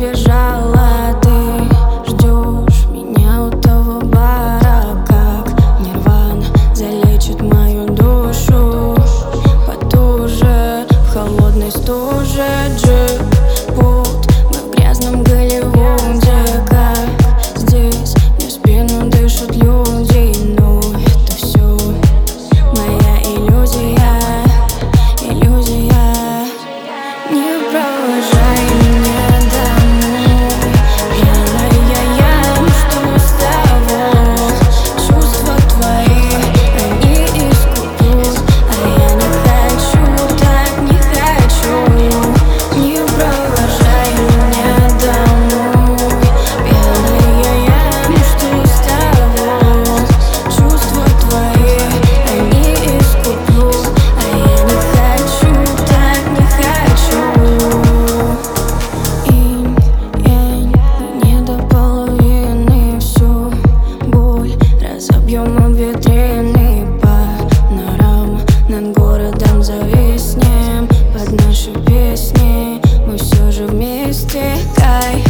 убежала. Ты ждешь меня у того бара, как нирвана залечит мою душу потуже в холодной стуже. Джипут, мы в грязном Голливуде, как здесь мне в спину дышат люди. Ну это все моя иллюзия, иллюзия. Не провожай меня домой, пьяная я, ну что с того? Чувства твои, они искупут, а я не хочу, так не хочу. Не провожай меня домой, пьяная я, ну что с того? Чувства твои, они искупут, а я не хочу, так не хочу. Инь-янь, не до половины, всю боль разобьем об витрины. Панорама над городом зависнем под наши песни. Мы все же вместе, кайф.